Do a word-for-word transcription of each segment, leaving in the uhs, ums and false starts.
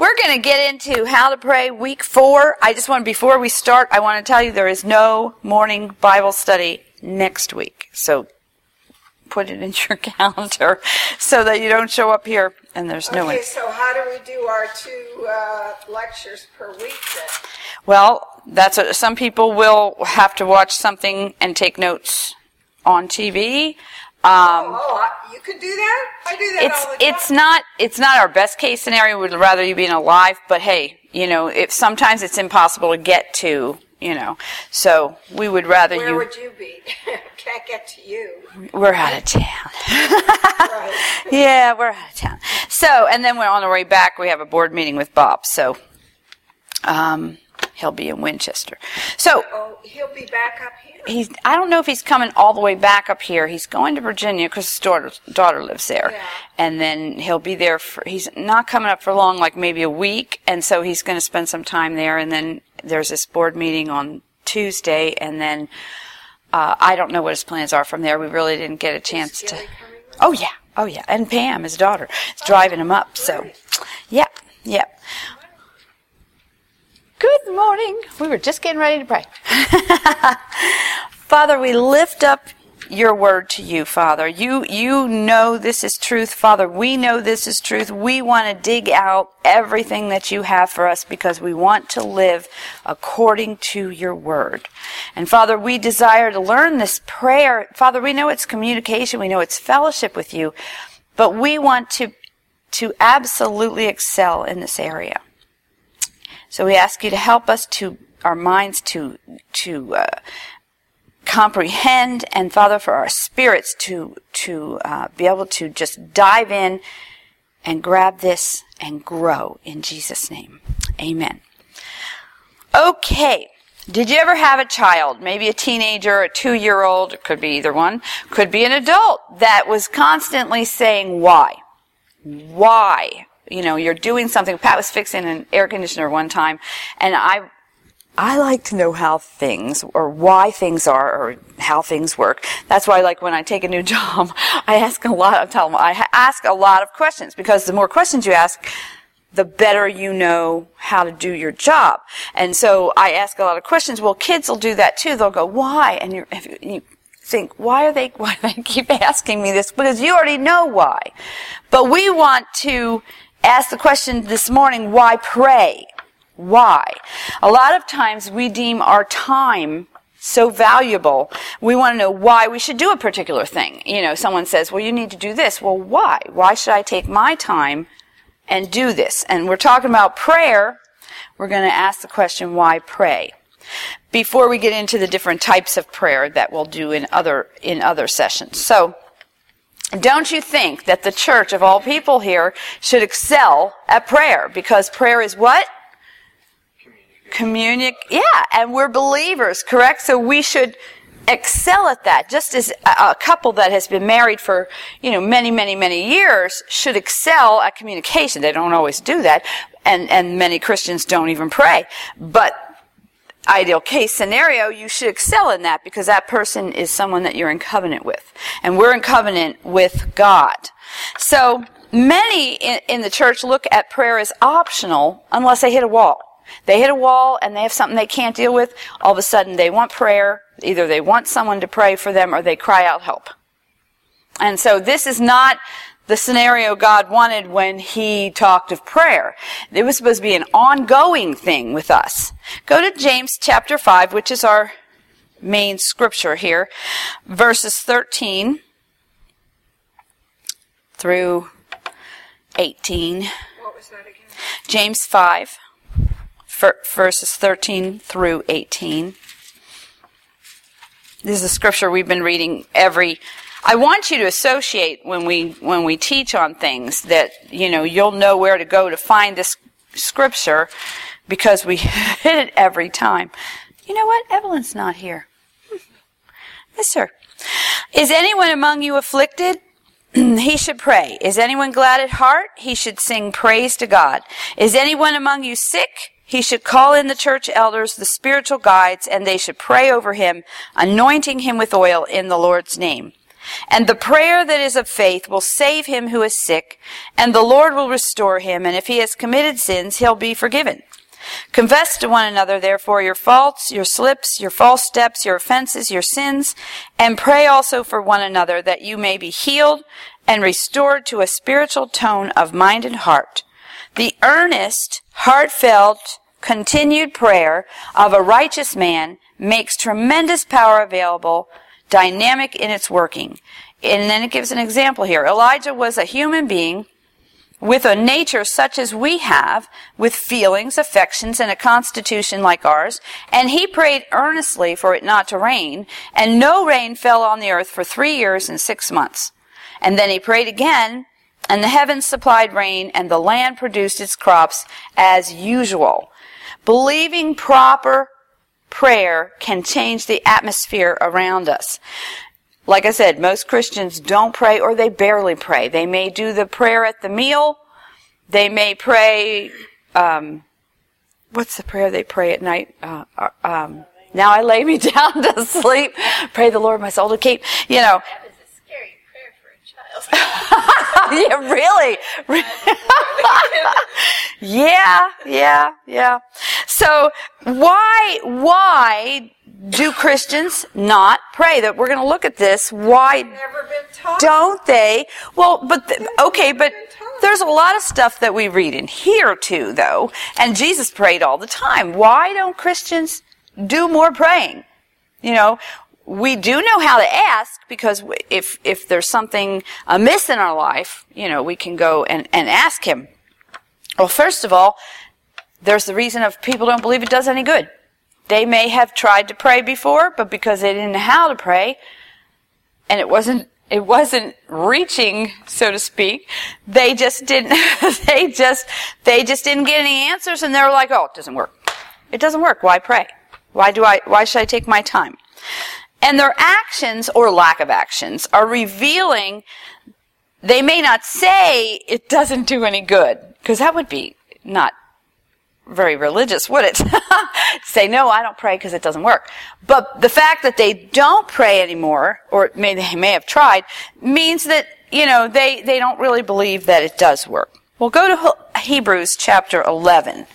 we're going to get into how to pray week four. I just want, before we start, I want to tell you there is no morning Bible study next week. So put it in your calendar so that you don't show up here and there's no one. Okay, so how do we do our two uh, lectures per week then? Well, that's a, some people will have to watch something and take notes on T V. Um, oh, oh I, you can do that? I do that it's, all the time. It's not, it's not our best case scenario. We'd rather you being alive, but hey, you know, if sometimes it's impossible to get to, you know, so we would rather Where you. Where would you be? Can't get to you. We're out of town. Right. Yeah, we're out of town. So, and then we're on the way back. We have a board meeting with Bob. So, um, he'll be in Winchester. So, oh, he'll be back up here. He's, I don't know if he's coming all the way back up here. He's going to Virginia because his daughter, daughter lives there. Yeah. And then he'll be there for, he's not coming up for long, like maybe a week. And so he's going to spend some time there. And then there's this board meeting on Tuesday. And then, uh, I don't know what his plans are from there. We really didn't get a chance to. Oh, yeah. Oh, yeah. And Pam, his daughter, is driving him up. So, yep. Yep. Good morning. We were just getting ready to pray. Father, we lift up your word to you, Father. You you know this is truth, Father. We know this is truth. We want to dig out everything that you have for us because we want to live according to your word. And Father, we desire to learn this prayer. Father, we know it's communication. We know it's fellowship with you. But we want to to absolutely excel in this area. So we ask you to help us to, our minds to, to, uh, comprehend, and Father, for our spirits to, to, uh, be able to just dive in and grab this and grow in Jesus' name. Amen. Okay. Did you ever have a child, maybe a teenager, a two-year-old, it could be either one, could be an adult, that was constantly saying, why? Why? You know, you're doing something. Pat was fixing an air conditioner one time, and I I like to know how things, or why things are, or how things work. That's why, like, when I take a new job, I ask a lot of, tell them, I ask a lot of questions, because the more questions you ask, the better you know how to do your job. And so I ask a lot of questions. Well, kids will do that too. They'll go, why? And you're, if you think, why are they, why do they keep asking me this? Because you already know why. But we want to ask the question this morning, why pray? Why? A lot of times we deem our time so valuable, we want to know why we should do a particular thing. You know, someone says, well, you need to do this. Well, why? Why should I take my time and do this? And we're talking about prayer. We're going to ask the question, why pray? Before we get into the different types of prayer that we'll do in other, in other sessions. So, don't you think that the church of all people here should excel at prayer? Because prayer is what? Communic. Yeah, and we're believers, correct? So we should excel at that. Just as a couple that has been married for, you know, many, many, many years should excel at communication. They don't always do that, and, and many Christians don't even pray. But ideal case scenario, you should excel in that because that person is someone that you're in covenant with. And we're in covenant with God. So many in, in the church look at prayer as optional unless they hit a wall. They hit a wall and they have something they can't deal with. All of a sudden they want prayer. Either they want someone to pray for them or they cry out help. And so this is not the scenario God wanted when he talked of prayer. It was supposed to be an ongoing thing with us. Go to James chapter five, which is our main scripture here, verses thirteen through eighteen. What was that again? James five, verses thirteen through eighteen. This is a scripture we've been reading every I want you to associate when we when we teach on things that, you know, you'll know where to go to find this scripture because we hit it every time. You know what? Evelyn's not here. Yes, sir. Is anyone among you afflicted? He should pray. Is anyone glad at heart? He should sing praise to God. Is anyone among you sick? He should call in the church elders, the spiritual guides, and they should pray over him, anointing him with oil in the Lord's name. And the prayer that is of faith will save him who is sick, and the Lord will restore him, and if he has committed sins, he'll be forgiven. Confess to one another, therefore, your faults, your slips, your false steps, your offenses, your sins, and pray also for one another that you may be healed and restored to a spiritual tone of mind and heart. The earnest, heartfelt, continued prayer of a righteous man makes tremendous power available, dynamic in its working. And then it gives an example here. Elijah was a human being with a nature such as we have, with feelings, affections, and a constitution like ours, and he prayed earnestly for it not to rain, and no rain fell on the earth for three years and six months. And then he prayed again, and the heavens supplied rain, and the land produced its crops as usual. Believing proper prayer can change the atmosphere around us. Like I said, most Christians don't pray, or they barely pray. They may do the prayer at the meal. They may pray, um, what's the prayer they pray at night? Uh, um, now I lay me down to sleep. Pray the Lord my soul to keep. You know. That is a scary prayer for a child. Yeah, really. yeah, yeah, yeah. So why, why do Christians not pray? That we're going to look at this. Why Never been taught. don't they? Well, but th- okay, but there's a lot of stuff that we read in here too, though. And Jesus prayed all the time. Why don't Christians do more praying? You know, we do know how to ask, because if if there's something amiss in our life, you know, we can go and, and ask him. Well, first of all, there's the reason of people don't believe it does any good. They may have tried to pray before, but because they didn't know how to pray, and it wasn't it wasn't reaching, so to speak, they just didn't they just they just didn't get any answers, and they were like, "Oh, it doesn't work. It doesn't work. Why pray? Why do I why should I take my time?" And their actions, or lack of actions, are revealing. They may not say it doesn't do any good, because that would be not very religious, would it? Say, no, I don't pray because it doesn't work. But the fact that they don't pray anymore, or may, they may have tried, means that, you know, they, they don't really believe that it does work. Well, go to Hebrews chapter eleven.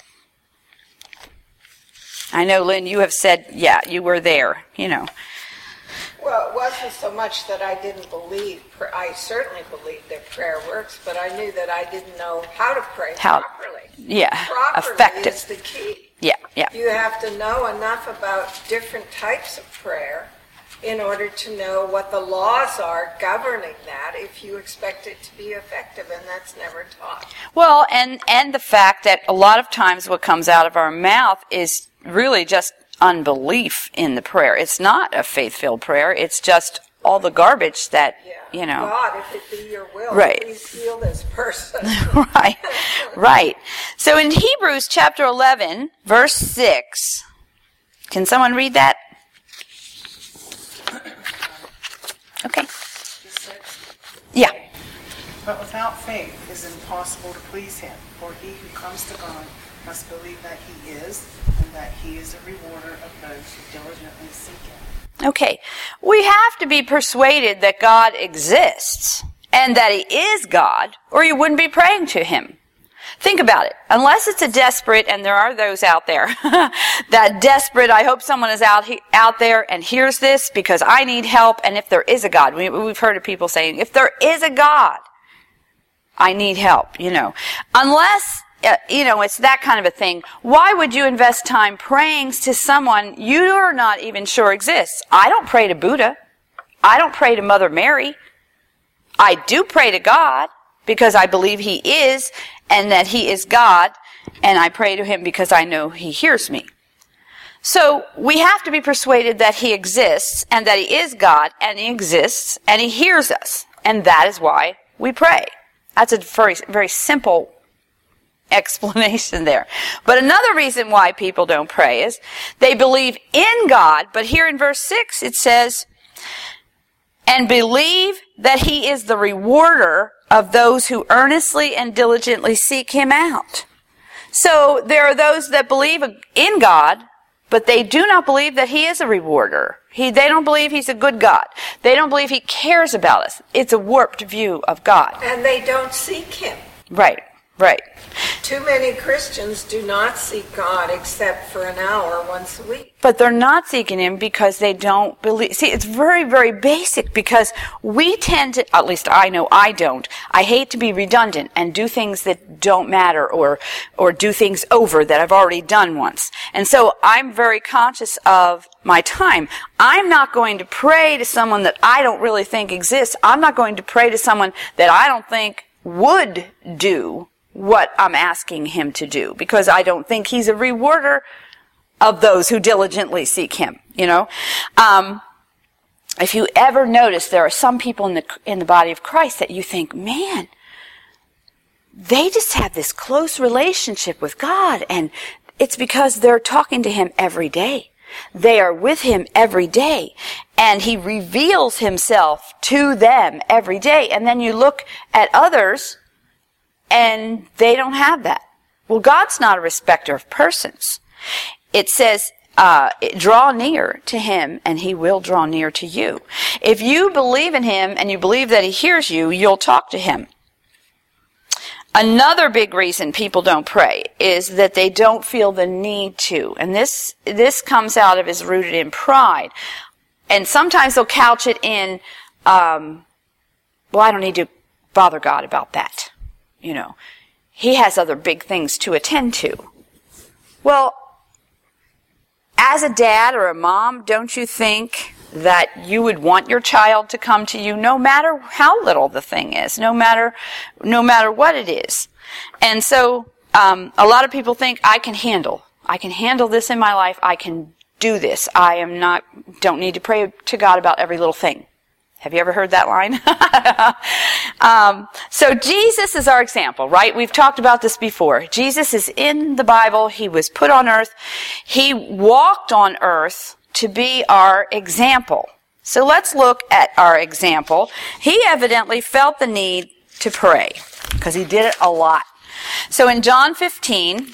I know, Lynn, you have said, yeah, you were there, you know. Well, it wasn't so much that I didn't believe. I certainly believed that prayer works, but I knew that I didn't know how to pray How- properly. Yeah, Properly effective. is the key. Yeah, yeah. You have to know enough about different types of prayer in order to know what the laws are governing that if you expect it to be effective, and that's never taught. Well, and, and the fact that a lot of times what comes out of our mouth is really just unbelief in the prayer. It's not a faith-filled prayer. It's just all the garbage that, Yeah. you know. God, if it be your will, Right. please heal this person. Right, right. So in Hebrews chapter eleven, verse six, can someone read that? Okay. Yeah. But without faith it is impossible to please him, for he who comes to God must believe that he is, and that he is a rewarder of those who diligently seek him. Okay. We have to be persuaded that God exists and that he is God, or you wouldn't be praying to him. Think about it. Unless it's a desperate, and there are those out there, that desperate, I hope someone is out he, out there and hears this because I need help, and if there is a God, we, we've heard of people saying, if there is a God, I need help, you know. Unless, uh, you know, it's that kind of a thing, why would you invest time praying to someone you are not even sure exists? I don't pray to Buddha. I don't pray to Mother Mary. I do pray to God because I believe he is, and that he is God, and I pray to him because I know he hears me. So we have to be persuaded that he exists, and that he is God, and he exists, and he hears us. And that is why we pray. That's a very, very simple explanation there. But another reason why people don't pray is they believe in God, but here in verse six it says, and believe that he is the rewarder of those who earnestly and diligently seek him out. So there are those that believe in God, but they do not believe that he is a rewarder. He, they don't believe he's a good God. They don't believe he cares about us. It's a warped view of God. And they don't seek him. Right, right. Too many Christians do not seek God except for an hour once a week. But they're not seeking him because they don't believe. See, it's very, very basic because we tend to, at least I know I don't, I hate to be redundant and do things that don't matter or, or do things over that I've already done once. And so I'm very conscious of my time. I'm not going to pray to someone that I don't really think exists. I'm not going to pray to someone that I don't think would do what I'm asking him to do, because I don't think he's a rewarder of those who diligently seek him, you know. Um, if you ever notice, there are some people in the in the body of Christ that you think, man, they just have this close relationship with God, and it's because they're talking to him every day. They are with him every day, and he reveals himself to them every day. And then you look at others, and they don't have that. Well, God's not a respecter of persons. It says, uh, draw near to him, and he will draw near to you. If you believe in him, and you believe that he hears you, you'll talk to him. Another big reason people don't pray is that they don't feel the need to. And this, this comes out of is rooted in pride. And sometimes they'll couch it in, um, well, I don't need to bother God about that. You know, he has other big things to attend to. Well, as a dad or a mom, don't you think that you would want your child to come to you no matter how little the thing is, no matter no matter what it is? And so um, a lot of people think, I can handle, I can handle this in my life, I can do this. I am not, don't need to pray to God about every little thing. Have you ever heard that line? um, so Jesus is our example, right? We've talked about this before. Jesus is in the Bible. He was put on earth. He walked on earth to be our example. So let's look at our example. He evidently felt the need to pray because he did it a lot. So in John fifteen,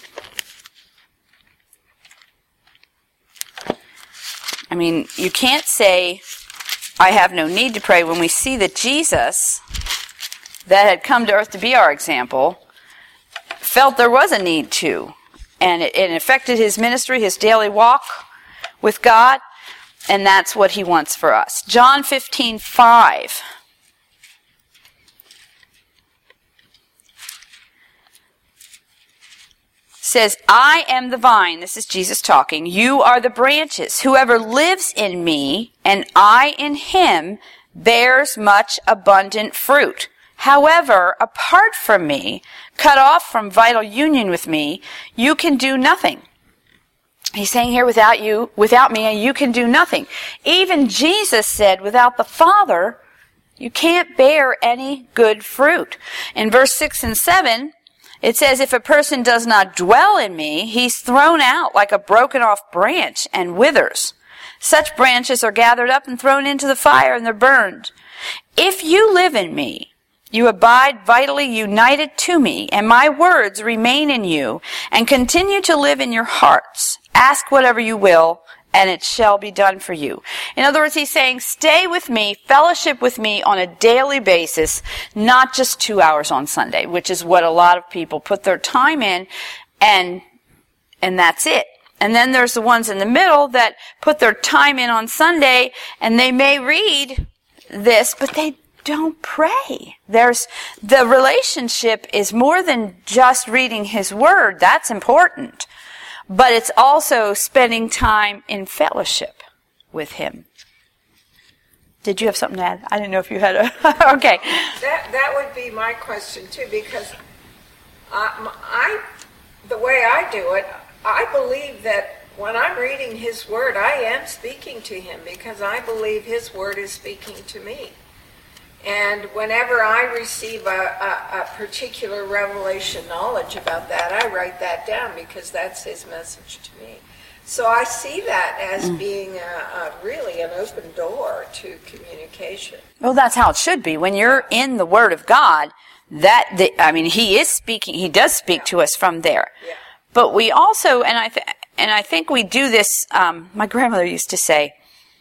I mean, you can't say, I have no need to pray, when we see that Jesus, that had come to earth to be our example, felt there was a need to. And it, it affected his ministry, his daily walk with God, and that's what he wants for us. John fifteen five. Says, I am the vine. This is Jesus talking. You are the branches. Whoever lives in me and I in him bears much abundant fruit. However, apart from me, cut off from vital union with me, you can do nothing. He's saying here, without you, without me, you can do nothing. Even Jesus said, without the Father, you can't bear any good fruit. In verse six and seven, it says, if a person does not dwell in me, he's thrown out like a broken off branch and withers. Such branches are gathered up and thrown into the fire, and they're burned. If you live in me, you abide vitally united to me, and my words remain in you, and continue to live in your hearts. Ask whatever you will, and it shall be done for you. In other words, he's saying, stay with me, fellowship with me on a daily basis, not just two hours on Sunday, which is what a lot of people put their time in, and and that's it. And then there's the ones in the middle that put their time in on Sunday, and they may read this, but they don't pray. There's, the relationship is more than just reading his word. That's important. But it's also spending time in fellowship with him. Did you have something to add? I didn't know if you had a... Okay. That that would be my question, too, because I, I, the way I do it, I believe that when I'm reading his word, I am speaking to him because I believe his word is speaking to me. And whenever I receive a, a, a particular revelation knowledge about that, I write that down because that's his message to me. So I see that as mm. being a, a really an open door to communication. Well, that's how it should be. When you're in the Word of God, that the, I mean, he is speaking. He does speak yeah. to us from there. Yeah. But we also, and I, th- and I think we do this, um, my grandmother used to say,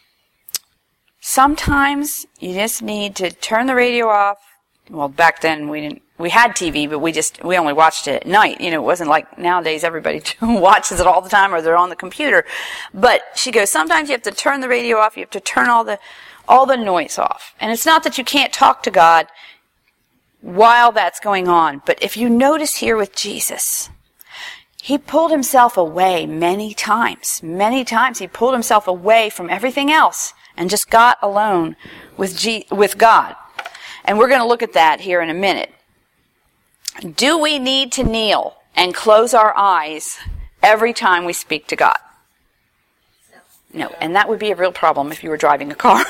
sometimes you just need to turn the radio off. Well, back then we didn't, we had T V, but we just, we only watched it at night. You know, it wasn't like nowadays everybody watches it all the time or they're on the computer. But she goes, sometimes you have to turn the radio off. You have to turn all the, all the noise off. And it's not that you can't talk to God while that's going on. But if you notice here with Jesus, he pulled himself away many times. Many times he pulled himself away from everything else and just got alone with G- with God. And we're going to look at that here in a minute. Do we need to kneel and close our eyes every time we speak to God? No. No. And that would be a real problem if you were driving a car.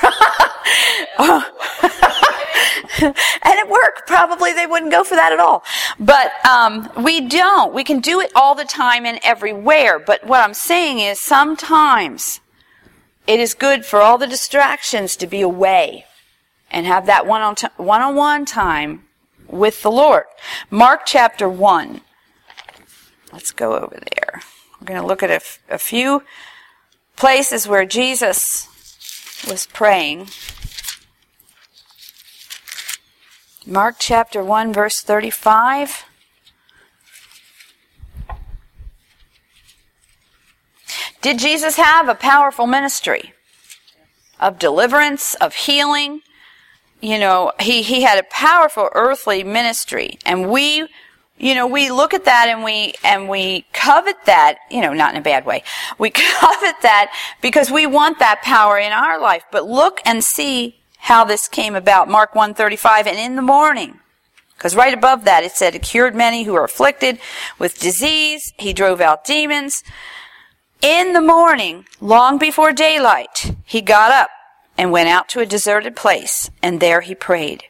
And at work, probably they wouldn't go for that at all. But um, we don't. We can do it all the time and everywhere. But what I'm saying is sometimes it is good for all the distractions to be away and have that one-on t- one-on-one time with the Lord. Mark chapter one. Let's go over there. We're going to look at a, f- a few places where Jesus was praying. Mark chapter one, verse thirty-five. Did Jesus have a powerful ministry of deliverance, of healing? You know, he, he had a powerful earthly ministry. And we, you know, we look at that and we, and we covet that, you know, not in a bad way. We covet that because we want that power in our life. But look and see how this came about. Mark one thirty-five, and in the morning, because right above that it said, he cured many who were afflicted with disease. He drove out demons. In the morning, long before daylight, he got up and went out to a deserted place, and there he prayed.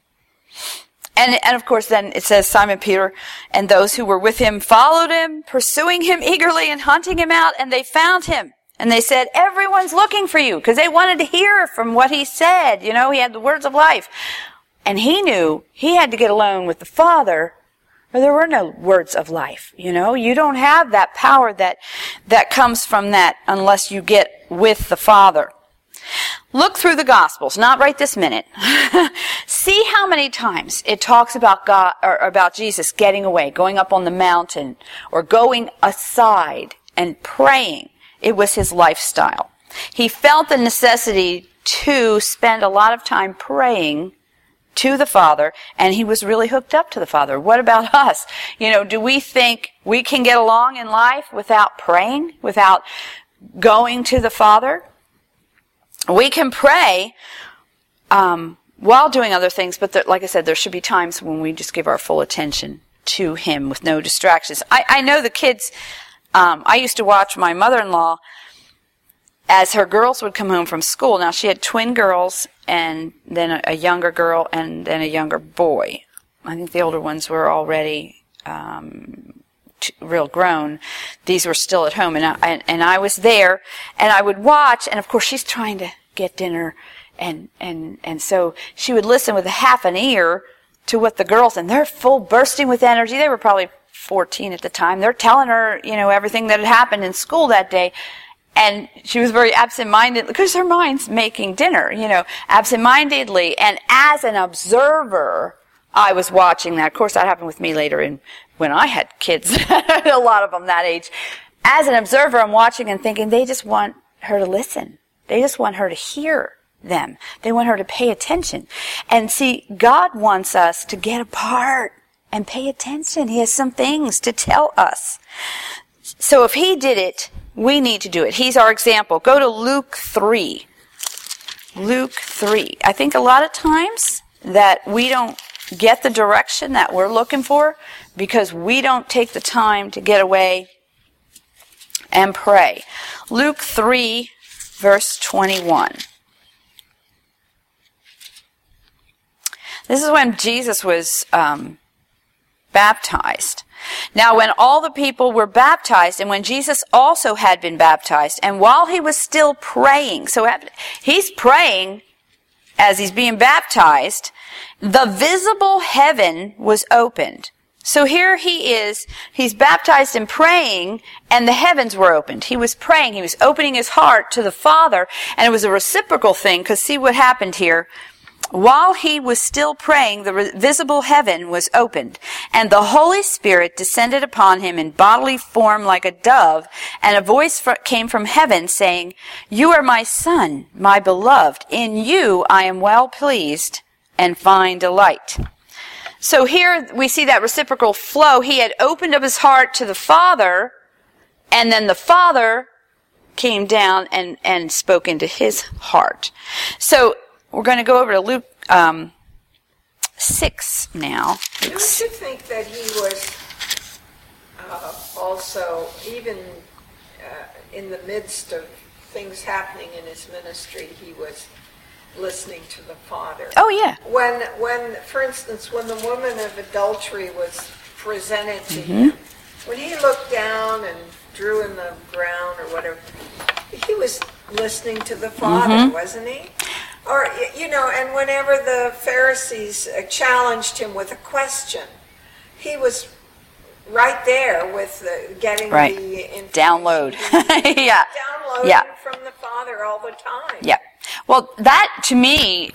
And, and of course then it says Simon Peter and those who were with him followed him, pursuing him eagerly and hunting him out, and they found him. And they said, everyone's looking for you, because they wanted to hear from what he said. You know, he had the words of life. And he knew he had to get alone with the Father, or there were no words of life. You know, you don't have that power that, that comes from that unless you get with the Father. Look through the Gospels, not right this minute. See how many times it talks about God, or about Jesus getting away, going up on the mountain, or going aside and praying. It was his lifestyle. He felt the necessity to spend a lot of time praying to the Father, and he was really hooked up to the Father. What about us? You know, do we think we can get along in life without praying, without going to the Father? We can pray um, while doing other things, but there, like I said, there should be times when we just give our full attention to him with no distractions. I, I know the kids... Um, I used to watch my mother-in-law as her girls would come home from school. Now, she had twin girls and then a, a younger girl and then a younger boy. I think the older ones were already um, t- real grown. These were still at home. And I, and, and I was there, and I would watch, and of course she's trying to get dinner. And, and, and so she would listen with a half an ear to what the girls, and they're full bursting with energy. They were probably fourteen at the time. They're telling her, you know, everything that had happened in school that day. And she was very absent-minded because her mind's making dinner, you know, absent-mindedly. And as an observer, I was watching that. Of course, that happened with me later in when I had kids, a lot of them that age. As an observer, I'm watching and thinking, they just want her to listen. They just want her to hear them. They want her to pay attention. And see, God wants us to get apart and pay attention. He has some things to tell us. So if he did it, we need to do it. He's our example. Go to Luke three. Luke three. I think a lot of times that we don't get the direction that we're looking for because we don't take the time to get away and pray. Luke three, verse twenty-one. This is when Jesus was um, baptized. Now, when all the people were baptized, and when Jesus also had been baptized, and while he was still praying, so he's praying as he's being baptized, the visible heaven was opened. So here he is, he's baptized and praying, and the heavens were opened. He was praying, he was opening his heart to the Father, and it was a reciprocal thing, because see what happened here. While he was still praying, the visible heaven was opened, and the Holy Spirit descended upon him in bodily form like a dove, and a voice came from heaven saying, "You are my Son, my beloved. In you I am well pleased and find delight." So here we see that reciprocal flow. He had opened up his heart to the Father, and then the Father came down and, and spoke into his heart. So we're going to go over to Luke um, six now. Don't you think that he was uh, also, even uh, in the midst of things happening in his ministry, he was listening to the Father? Oh, yeah. When, when, for instance, when the woman of adultery was presented to Mm-hmm. him, when he looked down and drew in the ground or whatever, he was listening to the Father, Mm-hmm. wasn't he? Or, you know, and whenever the Pharisees challenged him with a question, he was right there with the, getting Right. the information. Download. Yeah. Downloading Yeah. from the Father all the time. Yeah. Well, that, to me,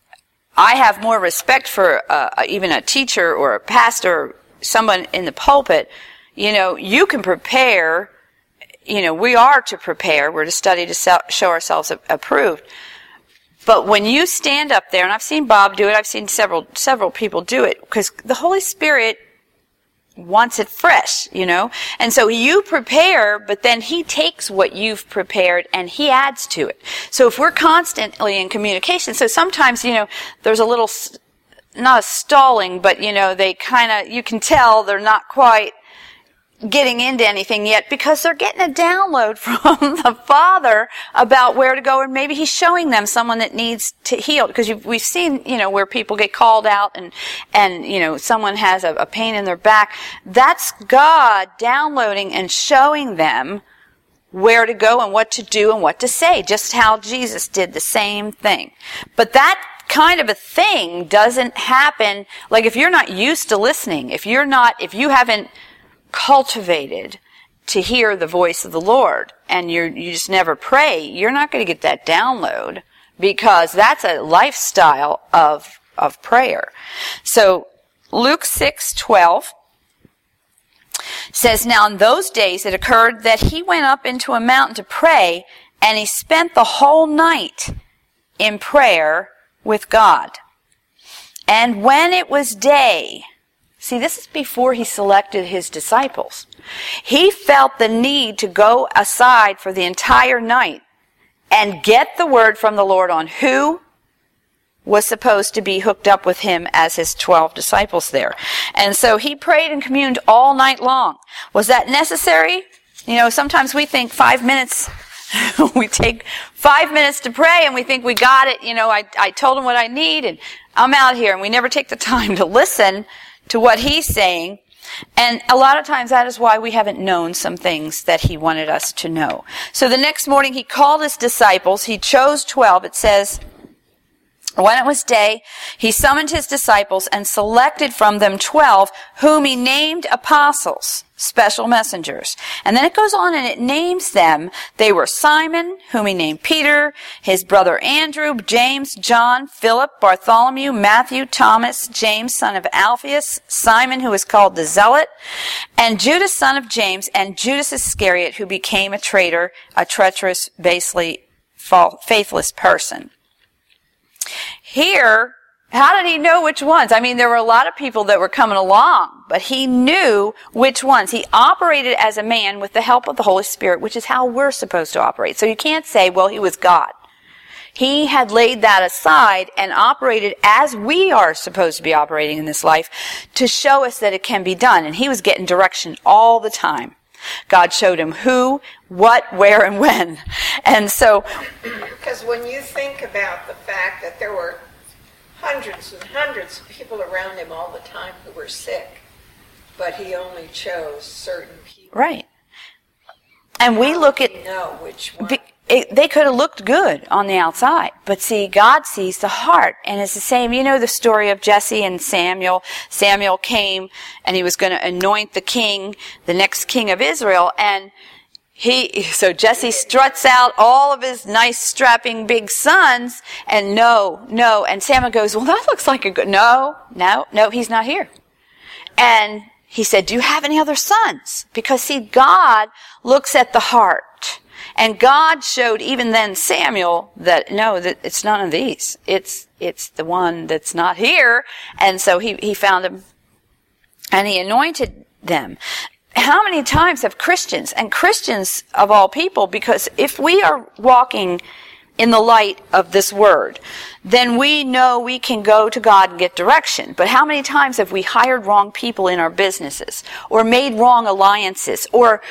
I have more respect for uh, even a teacher or a pastor, someone in the pulpit. You know, you can prepare, you know, we are to prepare. We're to study to show ourselves approved. But when you stand up there, and I've seen Bob do it, I've seen several several people do it, because the Holy Spirit wants it fresh, you know? And so you prepare, but then he takes what you've prepared and he adds to it. So if we're constantly in communication, so sometimes, you know, there's a little, not a stalling, but, you know, they kind of, you can tell they're not quite getting into anything yet, because they're getting a download from the Father about where to go, and maybe he's showing them someone that needs to heal, because you've, we've seen, you know, where people get called out and, and, you know, someone has a, a pain in their back. That's God downloading and showing them where to go and what to do and what to say, just how Jesus did the same thing. But that kind of a thing doesn't happen, like if you're not used to listening, if you're not, if you haven't cultivated to hear the voice of the Lord, and you you just never pray, you're not going to get that download, because that's a lifestyle of of prayer. So Luke six twelve says, "Now in those days it occurred that he went up into a mountain to pray, and he spent the whole night in prayer with God. And when it was day," see, this is before he selected his disciples, "he felt the need to go aside for the entire night and get the word from the Lord on who was supposed to be hooked up with him as his twelve disciples there." And so he prayed and communed all night long. Was that necessary? You know, sometimes we think five minutes, we take five minutes to pray and we think we got it. You know, I, I told him what I need and I'm out here, and we never take the time to listen to what he's saying. And a lot of times that is why we haven't known some things that he wanted us to know. So the next morning he called his disciples. He chose twelve. It says, when it was day, he summoned his disciples and selected from them twelve, whom he named apostles, special messengers. And then it goes on and it names them. They were Simon, whom he named Peter, his brother Andrew, James, John, Philip, Bartholomew, Matthew, Thomas, James, son of Alphaeus, Simon, who was called the Zealot, and Judas, son of James, and Judas Iscariot, who became a traitor, a treacherous, basically faithless person. Here, how did he know which ones? I mean, there were a lot of people that were coming along, but he knew which ones. He operated as a man with the help of the Holy Spirit, which is how we're supposed to operate. So you can't say, well, he was God. He had laid that aside and operated as we are supposed to be operating in this life to show us that it can be done. And he was getting direction all the time. God showed him who, what, where, and when. And so, because when you think about the fact that there were hundreds and hundreds of people around him all the time who were sick, but he only chose certain people. right. And we look at, know which one. be, it, they could have looked good on the outside. But see, God sees the heart. And it's the same, you know the story of Jesse and Samuel. Samuel came and he was going to anoint the king, the next king of Israel. And he, so Jesse struts out all of his nice strapping big sons. And no, no. And Samuel goes, well, that looks like a good, no, no, no, he's not here. And he said, do you have any other sons? Because see, God looks at the heart. And God showed even then Samuel that no, that it's none of these. It's it's the one that's not here. And so he, he found him and he anointed them. How many times have Christians, and Christians of all people, because if we are walking in the light of this word, then we know we can go to God and get direction. But how many times have we hired wrong people in our businesses, or made wrong alliances, or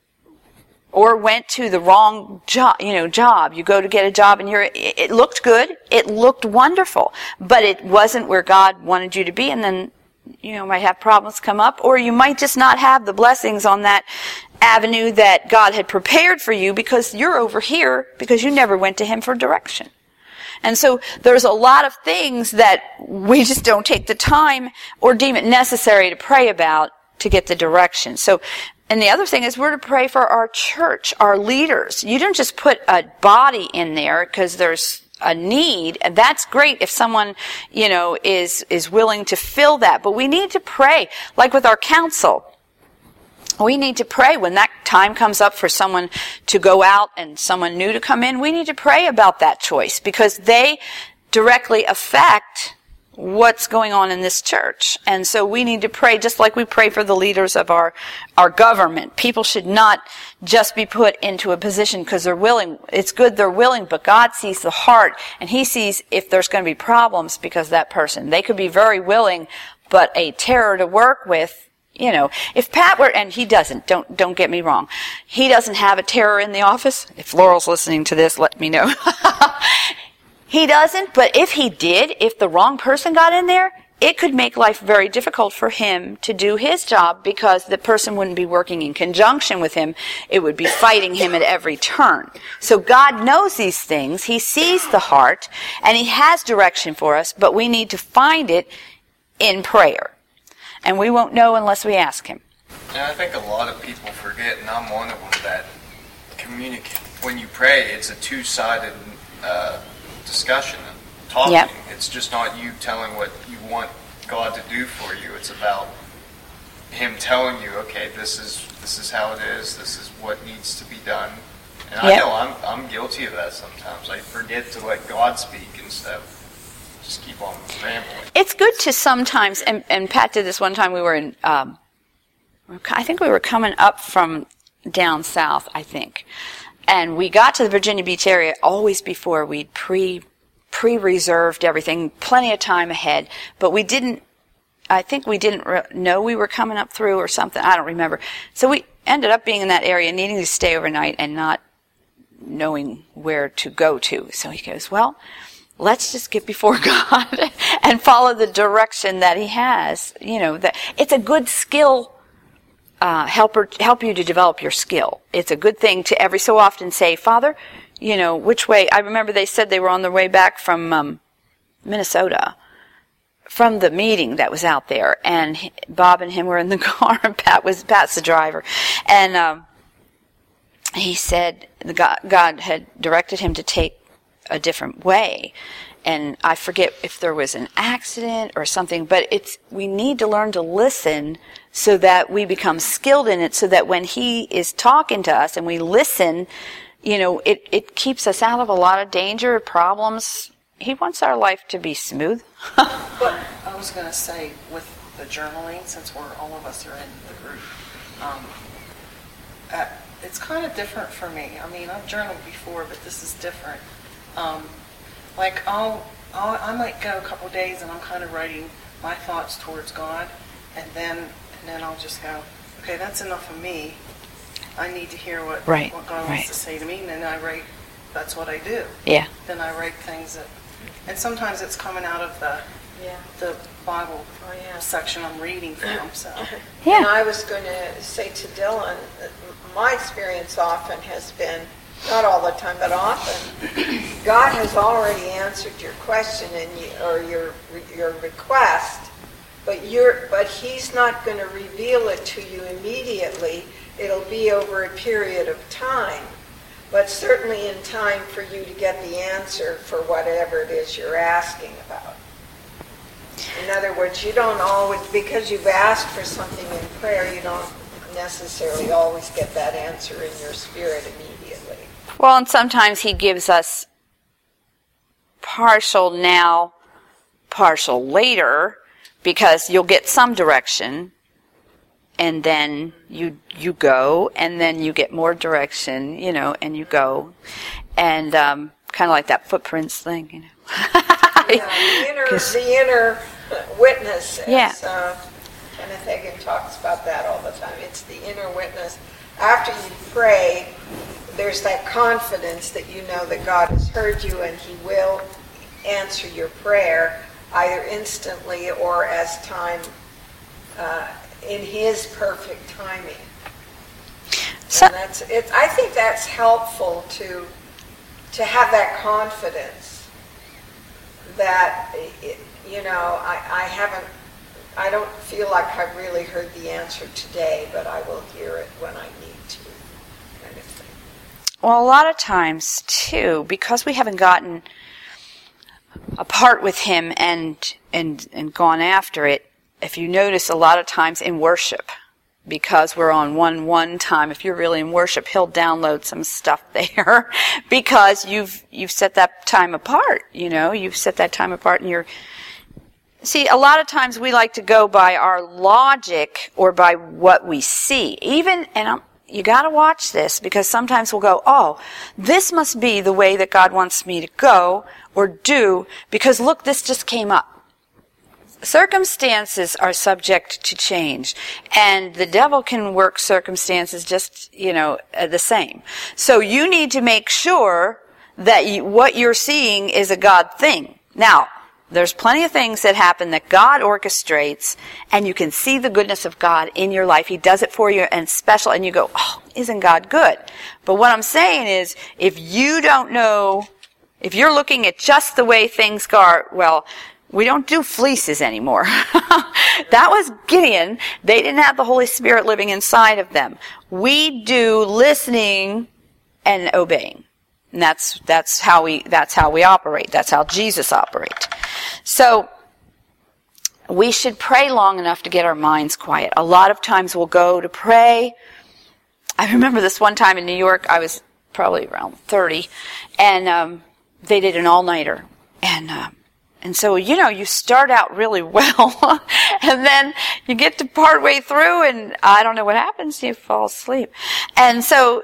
or went to the wrong job, you know, job. You go to get a job and you're, it looked good. It looked wonderful, but it wasn't where God wanted you to be. And then, you know, might have problems come up, or you might just not have the blessings on that avenue that God had prepared for you because you're over here because you never went to Him for direction. And so there's a lot of things that we just don't take the time or deem it necessary to pray about to get the direction. So, and the other thing is we're to pray for our church, our leaders. You don't just put a body in there because there's a need, and that's great if someone, you know, is is willing to fill that. But we need to pray, like with our council. We need to pray when that time comes up for someone to go out and someone new to come in. We need to pray about that choice because they directly affect what's going on in this church. And so we need to pray just like we pray for the leaders of our, our government. People should not just be put into a position because they're willing. It's good they're willing, but God sees the heart, and He sees if there's going to be problems because of that person. They could be very willing, but a terror to work with, you know, if Pat were, and he doesn't, don't, don't get me wrong. He doesn't have a terror in the office. If Laurel's listening to this, let me know. He doesn't, but if he did, if the wrong person got in there, it could make life very difficult for him to do his job because the person wouldn't be working in conjunction with him. It would be fighting him at every turn. So God knows these things. He sees the heart, and He has direction for us, but we need to find it in prayer. And we won't know unless we ask Him. And I think a lot of people forget, and I'm one of them, that communicate. When you pray, it's a two-sided uh discussion and talking. Yep. It's just not you telling what you want God to do for you. It's about Him telling you, okay, this is this is how it is. This is what needs to be done. And yep. I know I'm I'm guilty of that sometimes. I forget to let God speak instead of just keep on rambling. It's good to sometimes, and, and Pat did this one time. We were in, um, I think we were coming up from down south, I think. And we got to the Virginia Beach area always before we'd pre, pre-reserved everything, plenty of time ahead. But we didn't, I think we didn't re- know we were coming up through or something. I don't remember. So we ended up being in that area, needing to stay overnight and not knowing where to go to. So he goes, well, let's just get before God and follow the direction that He has. You know, that it's a good skill. Uh, help her, help you to develop your skill. It's a good thing to every so often say, Father, you know, which way? I remember they said they were on their way back from um, Minnesota, from the meeting that was out there, and he, Bob and him were in the car, and Pat was Pat's the driver, and um, he said the God, God had directed him to take a different way. And I forget if there was an accident or something, but it's, we need to learn to listen so that we become skilled in it, so that when He is talking to us and we listen, you know, it, it keeps us out of a lot of danger, problems. He wants our life to be smooth. But I was going to say, with the journaling, since we're all of us are in the group, um, uh, it's kind of different for me. I mean, I've journaled before, but this is different. Um, Like, I'll, I'll, I might go a couple days and I'm kind of writing my thoughts towards God, and then and then I'll just go, okay, that's enough of me. I need to hear what, right, what God right. wants to say to me, and then I write, that's what I do. Yeah. Then I write things that, and sometimes it's coming out of the yeah. the Bible oh, yeah. section I'm reading from, so. Yeah. And I was going to say to Dylan, my experience often has been not all the time, but often, God has already answered your question and you, or your your request, but you're but He's not going to reveal it to you immediately. It'll be over a period of time, but certainly in time for you to get the answer for whatever it is you're asking about. In other words, you don't always, because you've asked for something in prayer, you don't necessarily always get that answer in your spirit immediately. Well, and sometimes He gives us partial now, partial later, because you'll get some direction, and then you you go, and then you get more direction, you know, and you go, and um, kind of like that footprints thing, you know. Yeah, the inner, the inner witness, as yeah. uh, Kenneth Hagin talks about that all the time. It's the inner witness. After you pray, there's that confidence that you know that God has heard you and He will answer your prayer either instantly or as time, uh, in His perfect timing. So, and that's it. I think that's helpful to to have that confidence that, it, you know, I, I haven't, I don't feel like I've really heard the answer today, but I will hear it when I need to, kind of thing. Well, a lot of times, too, because we haven't gotten apart with Him and and and gone after it, if you notice a lot of times in worship, because we're on one one time, if you're really in worship, He'll download some stuff there because you've you've set that time apart, you know, you've set that time apart and you're... See, a lot of times we like to go by our logic or by what we see. Even, and I'm, you got to watch this, because sometimes we'll go, oh, this must be the way that God wants me to go or do, because look, this just came up. Circumstances are subject to change, and the devil can work circumstances just, you know, uh, the same. So you need to make sure that you, what you're seeing is a God thing. Now, there's plenty of things that happen that God orchestrates, and you can see the goodness of God in your life. He does it for you and special, and you go, oh, isn't God good? But what I'm saying is, if you don't know, if you're looking at just the way things go, well, we don't do fleeces anymore. That was Gideon. They didn't have the Holy Spirit living inside of them. We do listening and obeying. And that's, that's how we, that's how we operate. That's how Jesus operates. So, we should pray long enough to get our minds quiet. A lot of times we'll go to pray. I remember this one time in New York, I was probably around thirty, and um, they did an all-nighter. And, um, And so, you know, you start out really well, and then you get to part way through, and I don't know what happens, you fall asleep. And so,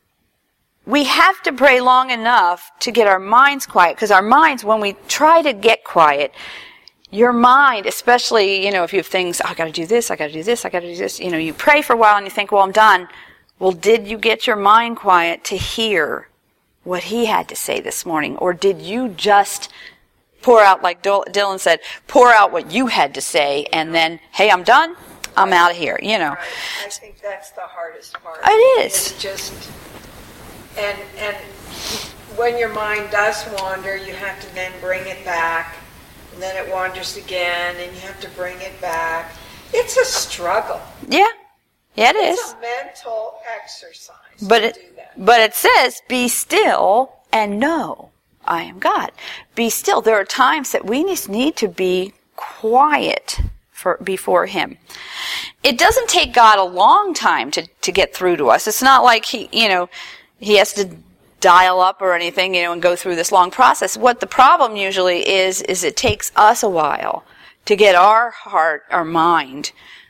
we have to pray long enough to get our minds quiet, because our minds, when we try to get quiet, your mind, especially, you know, if you have things, oh, I got to do this, I got to do this, I got to do this, you know, you pray for a while and you think, well, I'm done. Well, did you get your mind quiet to hear what He had to say this morning? Or did you just pour out, like Dylan said, pour out what you had to say, and then, hey, I'm done, I'm out of here, you know. Right. I think that's the hardest part. It is. It's just, and and when your mind does wander, you have to then bring it back, and then it wanders again, and you have to bring it back. It's a struggle. Yeah, yeah, it is. It's a mental exercise but to it, do that. But it says, be still and know I am God. Be still. There are times that we just need to be quiet for, before Him. It doesn't take God a long time to, to get through to us. It's not like He, you know, He has to dial up or anything, you know, and go through this long process. What the problem usually is, is it takes us a while to get our heart, our mind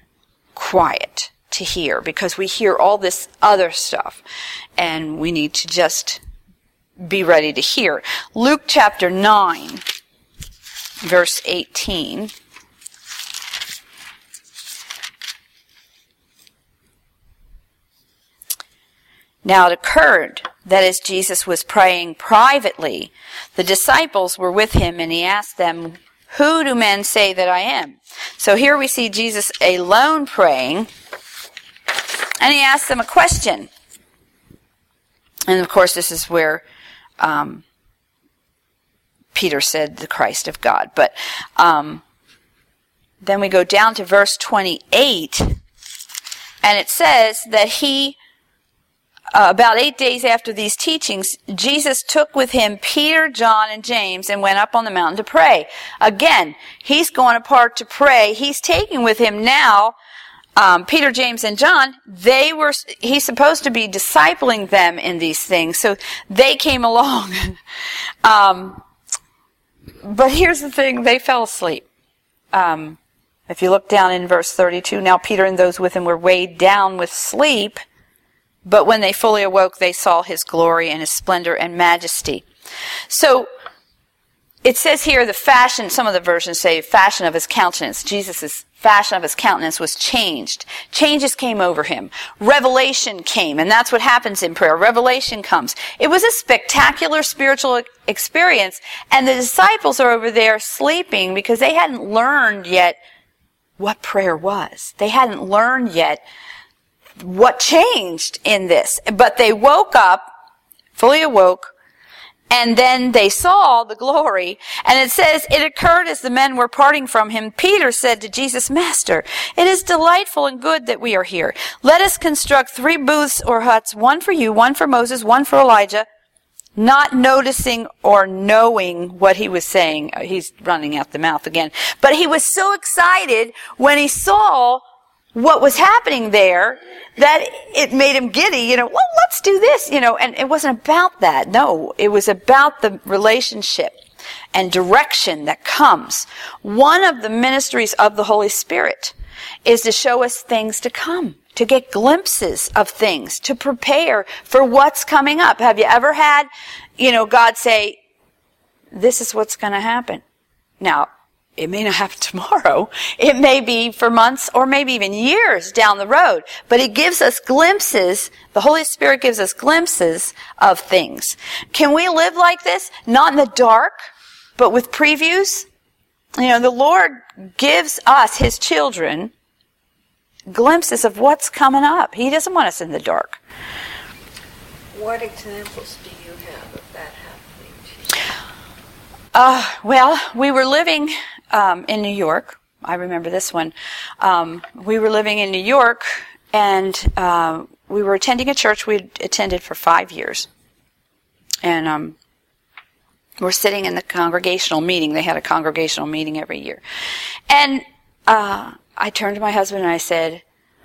quiet to hear, because we hear all this other stuff, and we need to just be ready to hear. Luke chapter nine, verse eighteen. Now it occurred that as Jesus was praying privately, the disciples were with Him, and He asked them, who do men say that I am? So here we see Jesus alone praying, and He asked them a question. And of course, this is where um, Peter said the Christ of God. But um, then we go down to verse twenty-eight, and it says that he, uh, about eight days after these teachings, Jesus took with him Peter, John, and James and went up on the mountain to pray. Again, he's going apart to pray. He's taking with him now Um, Peter, James, and John. They were, he's supposed to be discipling them in these things, so they came along. um, but here's the thing, they fell asleep. Um, if you look down in verse thirty-two, now Peter and those with him were weighed down with sleep, but when they fully awoke, they saw his glory and his splendor and majesty. So, it says here the fashion, some of the versions say fashion of his countenance. Jesus' fashion of his countenance was changed. Changes came over him. Revelation came, and that's what happens in prayer. Revelation comes. It was a spectacular spiritual experience, and the disciples are over there sleeping because they hadn't learned yet what prayer was. They hadn't learned yet what changed in this. But they woke up, fully awoke, and then they saw the glory. And it says, it occurred as the men were parting from him. Peter said to Jesus, Master, it is delightful and good that we are here. Let us construct three booths or huts, one for you, one for Moses, one for Elijah. Not noticing or knowing what he was saying. He's running out the mouth again. But he was so excited when he saw what was happening there that it made him giddy, you know, well, let's do this, you know, and it wasn't about that. No, it was about the relationship and direction that comes. One of the ministries of the Holy Spirit is to show us things to come, to get glimpses of things, to prepare for what's coming up. Have you ever had, you know, God say, this is what's going to happen? Now, it may not happen tomorrow. It may be for months or maybe even years down the road. But He gives us glimpses. The Holy Spirit gives us glimpses of things. Can we live like this? Not in the dark, but with previews? You know, the Lord gives us, His children, glimpses of what's coming up. He doesn't want us in the dark. What examples do you have of that happening? Uh, well, we were living um, in New York. I remember this one. Um, we were living in New York, and uh, we were attending a church we'd attended for five years. And um, we're sitting in the congregational meeting. They had a congregational meeting every year. And uh, I turned to my husband and I said,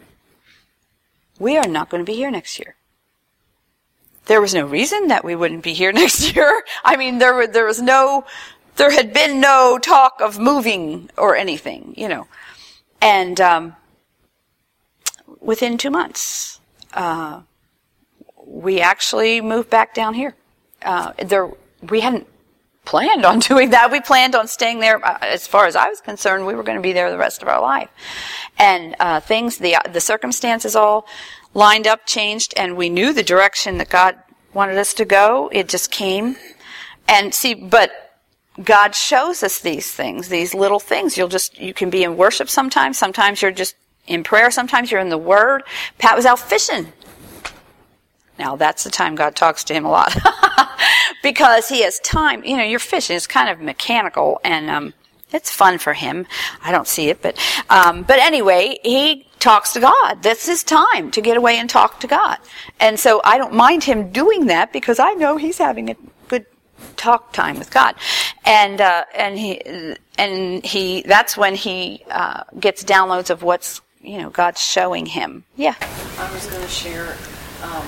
we are not going to be here next year. There was no reason that we wouldn't be here next year. I mean, there were, there was no, there had been no talk of moving or anything, you know. And um, within two months, uh, we actually moved back down here. Uh, there, we hadn't planned on doing that. We planned on staying there. Uh, as far as I was concerned, we were going to be there the rest of our life. And uh, things, the the circumstances all lined up, changed, and we knew the direction that God wanted us to go. It just came. And see, but God shows us these things, these little things. You'll just, you can be in worship sometimes. Sometimes you're just in prayer. Sometimes you're in the Word. Pat was out fishing. Now, that's the time God talks to him a lot. Because he has time. You know, you're fishing. It's kind of mechanical, and um, it's fun for him. I don't see it, but um, but anyway, he talks to God. That's his time to get away and talk to God. And so I don't mind him doing that because I know he's having a good talk time with God. And uh, and he and he that's when he uh, gets downloads of what's, you know, God's showing him. Yeah. I was going to share. Um,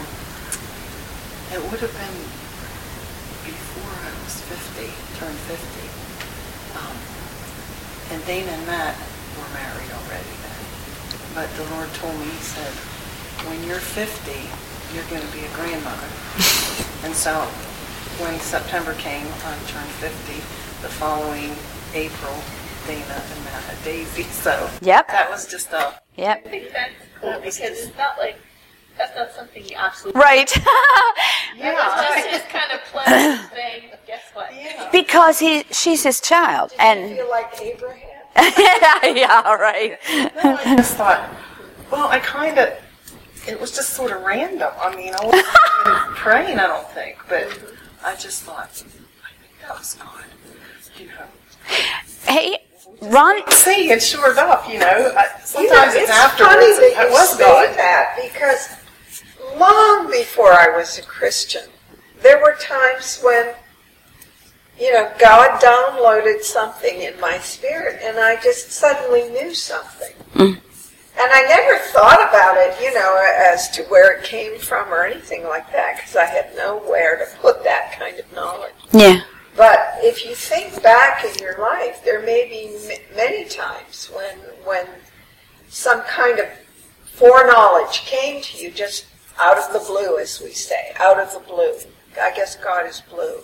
it would have been before I was fifty, turned fifty. Um, and Dana and Matt were married already then. But the Lord told me, He said, when you're fifty, you're going to be a grandmother. And so when September came, I turned fifty. The following April, Dana and Matt had Daisy. So Yep. that was just a... Yep. I think that's cool because it's not like, that's not something you absolutely... Right. Yeah. It's just his kind of pleasant thing, but guess what? Yeah. Because he, she's his child. I And feel like Abraham. yeah, yeah, right. No, I just thought, well, I kind of, it was just sort of random. I mean, I wasn't even praying, I don't think, but I just thought, I think that was God. You know. Hey, Ron. See, and sure enough, you know, I, sometimes You know, it's, it's afterwards. funny that It you was say God. that, because long before I was a Christian, there were times when, you know, God downloaded something in my spirit, and I just suddenly knew something. Mm. And I never thought about it, you know, as to where it came from or anything like that, because I had nowhere to put that kind of knowledge. Yeah. But if you think back in your life, there may be m- many times when when some kind of foreknowledge came to you just out of the blue, as we say, out of the blue. I guess God is blue.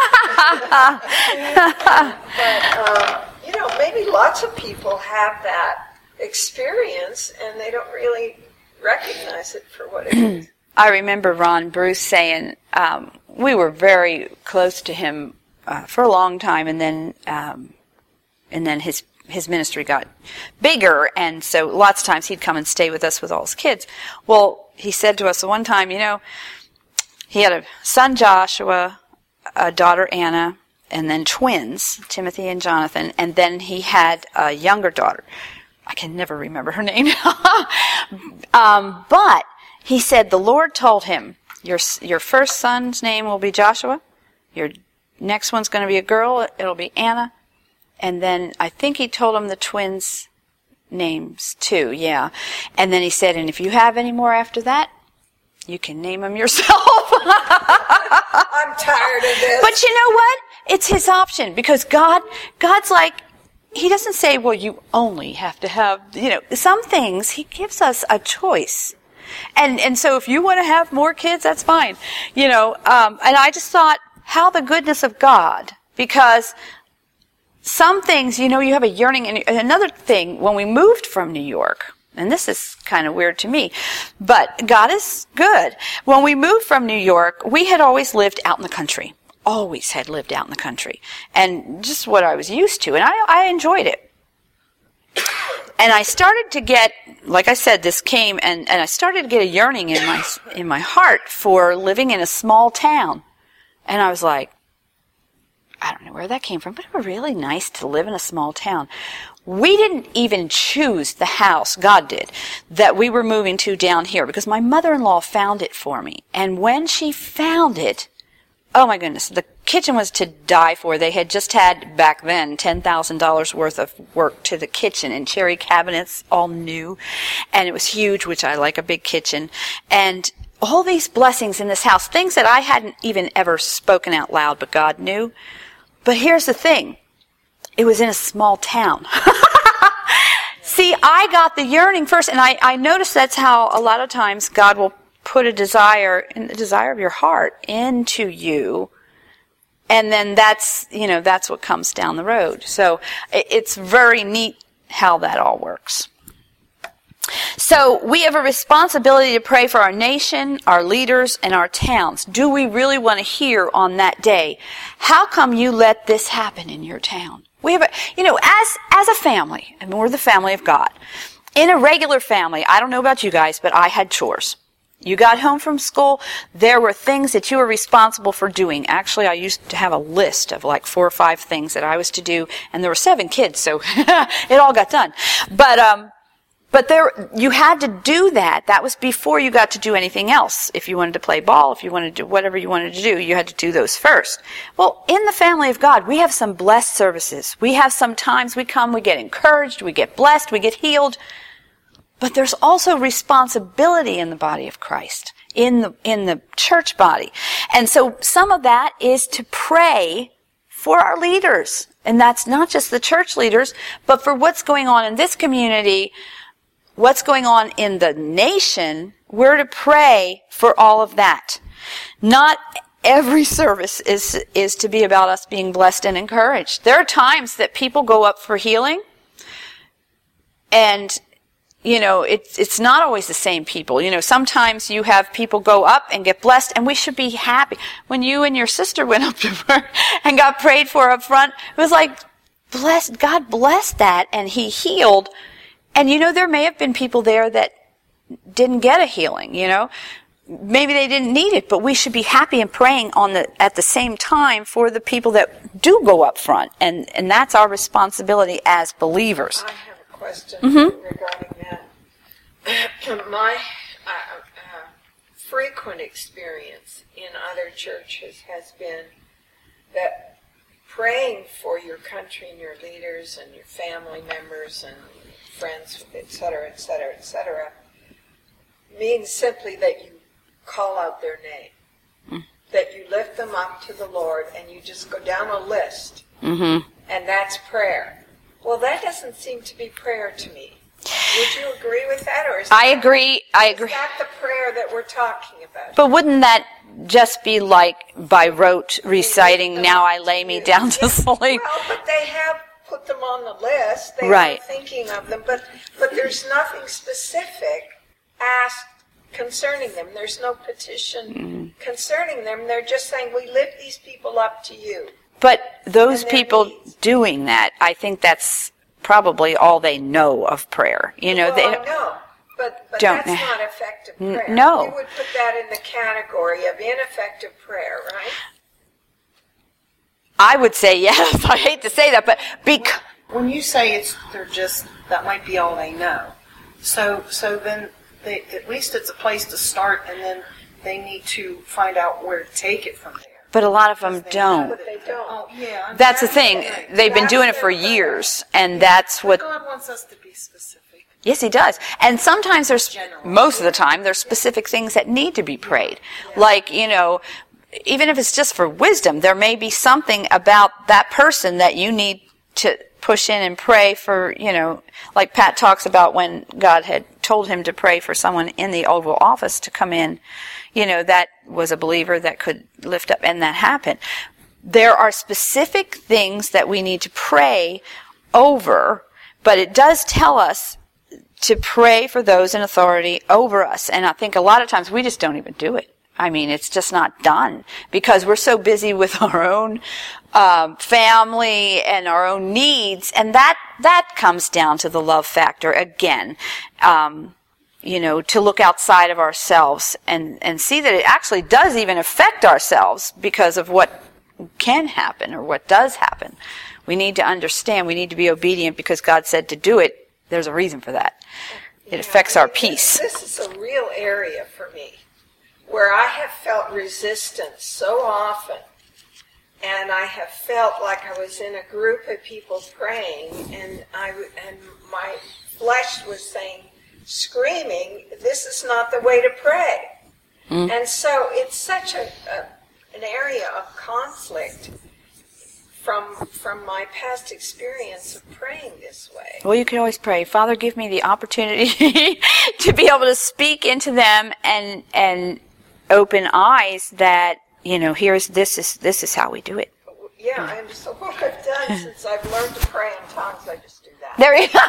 But, um, you know, maybe lots of people have that experience and they don't really recognize it for what it is. I remember Ron Bruce saying, um, we were very close to him uh, for a long time, and then um, and then his his ministry got bigger, and so lots of times he'd come and stay with us with all his kids. Well, he said to us one time, you know, he had a son Joshua, a daughter Anna, and then twins, Timothy and Jonathan, and then he had a younger daughter. I can never remember her name. um, but he said the Lord told him, your your first son's name will be Joshua, your next one's going to be a girl, it'll be Anna, and then I think he told him the twins' names too, yeah. And then he said, and if you have any more after that, you can name them yourself. I'm tired of this. But you know what? It's his option, because God, God's like, he doesn't say, well, you only have to have, you know, some things, he gives us a choice. And and so if you want to have more kids, that's fine. You know, um, and I just thought, how the goodness of God, because some things, you know, you have a yearning. And another thing, when we moved from New York, and this is kind of weird to me, but God is good. When we moved from New York, we had always lived out in the country. Always had lived out in the country. And just what I was used to. And I, I enjoyed it. And I started to get, like I said, this came, and, and I started to get a yearning in my in my heart for living in a small town. And I was like, I don't know where that came from, but it was really nice to live in a small town. We didn't even choose the house, God did, that we were moving to down here, because my mother-in-law found it for me. And when she found it, oh my goodness, the kitchen was to die for. They had just had, back then, ten thousand dollars worth of work to the kitchen, and cherry cabinets, all new. And it was huge, which I like a big kitchen. And all these blessings in this house, things that I hadn't even ever spoken out loud, but God knew. But here's the thing. It was in a small town. See, I got the yearning first, and I, I noticed that's how a lot of times God will put a desire, in the desire of your heart, into you, and then that's, you know, that's what comes down the road. So it, it's very neat how that all works. So we have a responsibility to pray for our nation, our leaders, and our towns. Do we really want to hear on that day, how come you let this happen in your town? We have a, you know, as, as a family, and we're the family of God. In a regular family, I don't know about you guys, but I had chores. You got home from school, there were things that you were responsible for doing. Actually, I used to have a list of like four or five things that I was to do, and there were seven kids, so it all got done. But, um, But there, you had to do that. That was before you got to do anything else. If you wanted to play ball, if you wanted to do whatever you wanted to do, you had to do those first. Well, in the family of God, we have some blessed services. We have some times we come, we get encouraged, we get blessed, we get healed. But there's also responsibility in the body of Christ, in the, in the church body. And so some of that is to pray for our leaders. And that's not just the church leaders, but for what's going on in this community, what's going on in the nation. We're to pray for all of that. Not every service is is to be about us being blessed and encouraged. There are times that people go up for healing, and you know, it's it's not always the same people. You know, sometimes you have people go up and get blessed, and we should be happy. When you and your sister went up to her and got prayed for up front, it was like, blessed, God blessed that, and He healed. And you know, there may have been people there that didn't get a healing, you know. Maybe they didn't need it, but we should be happy and praying on the at the same time for the people that do go up front, and and that's our responsibility as believers. I have a question Mm-hmm. regarding that. My uh, uh, frequent experience in other churches has been that praying for your country and your leaders and your family members and friends, et cetera, et cetera, et cetera, means simply that you call out their name, mm. that you lift them up to the Lord, and you just go down a list, mm-hmm. and that's prayer. Well, that doesn't seem to be prayer to me. Would you agree with that, or is I that, agree. I agree. Is that the prayer that we're talking about? But wouldn't that just be like by rote reciting, "Now I lay me down to sleep"? Well, but they have put them on the list. They Right. are thinking of them, but but there's nothing specific asked concerning them. There's no petition mm. concerning them. They're just saying, we lift these people up to you. But those And their people needs. doing that, I think that's probably all they know of prayer. You know, Well, they I know, but, but don't- that's not effective N- prayer. no. You would put that in the category of ineffective prayer, right? I would say yes. I hate to say that, but because When you say it's they're just that might be all they know, so so then they, at least it's a place to start, and then they need to find out where to take it from there. but a lot of them They don't. But they don't. Oh yeah, I'm That's the sorry. thing. They've been doing it for years, and that's But what. God wants us to be specific. Yes, He does. And sometimes there's, General. most of the time, there's specific things that need to be prayed. Like, you know, even if it's just for wisdom, there may be something about that person that you need to push in and pray for, you know, like Pat talks about when God had told him to pray for someone in the Oval Office to come in, you know, that was a believer that could lift up, and that happened. There are specific things that we need to pray over, but it does tell us to pray for those in authority over us. And I think a lot of times we just don't even do it. I mean, it's just not done because we're so busy with our own um, family and our own needs, and that that comes down to the love factor again. Um, you know, to look outside of ourselves and and see that it actually does even affect ourselves because of what can happen or what does happen. We need to understand. We need to be obedient because God said to do it. There's a reason for that. It affects our peace. This is a real area for me where I have felt resistance so often, and I have felt like I was in a group of people praying, and I and my flesh was saying, screaming, "This is not the way to pray." Mm. And so it's such a, a an area of conflict from from my past experience of praying this way. Well, you could always pray, Father, give me the opportunity to be able to speak into them and and open eyes that, you know, here's this is this is how we do it. Yeah, and so what I've done since I've learned to pray in tongues, I just do that. There you go.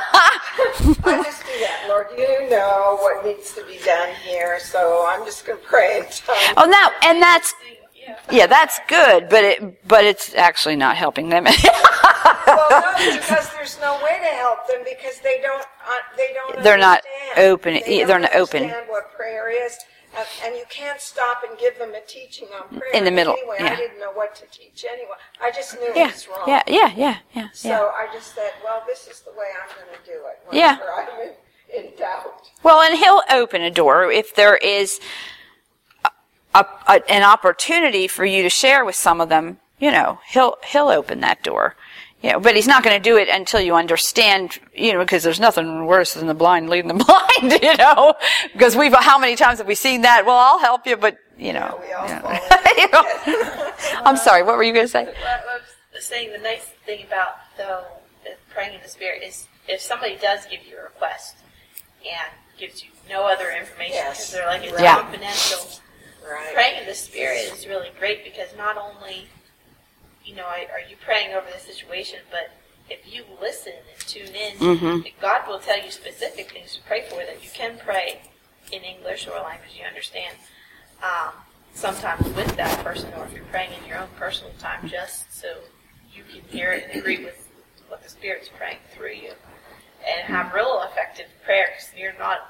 I just do that. Lord, you know what needs to be done here, so I'm just going to pray in tongues. Oh, now and that's yeah, that's good, but it but it's actually not helping them. Well, no, because there's no way to help them because they don't uh, they don't. They're not understand. open. They They're not don't open. understand what prayer is. Uh, and you can't stop and give them a teaching on prayer. In the middle, Anyway, yeah. I didn't know what to teach anyway. I just knew Yeah, it was wrong. yeah, yeah, yeah, yeah. So yeah. I just said, well, this is the way I'm going to do it. Yeah. Whenever I'm in, in doubt. Well, and He'll open a door if there is a, a, a, an opportunity for you to share with some of them. You know, He'll He'll open that door. You know, but He's not going to do it until you understand, you know, because there's nothing worse than the blind leading the blind, you know, because we've, how many times have we seen that? Well, I'll help you, but, you know. Yeah, we all you know. fall You know. I'm sorry, what were you going to say? Well, I was saying the nice thing about though praying in the Spirit is if somebody does give you a request and gives you no other information because Yes. they're like it's Yeah. confidential. Right. Praying in the Spirit is really great because not only, you know, are you praying over the situation, but if you listen and tune in, Mm-hmm. God will tell you specific things to pray for that you can pray in English or a language you understand. Um, sometimes with that person, or if you're praying in your own personal time, just so you can hear it and agree with what the Spirit's praying through you, and have real effective prayer. Because you're not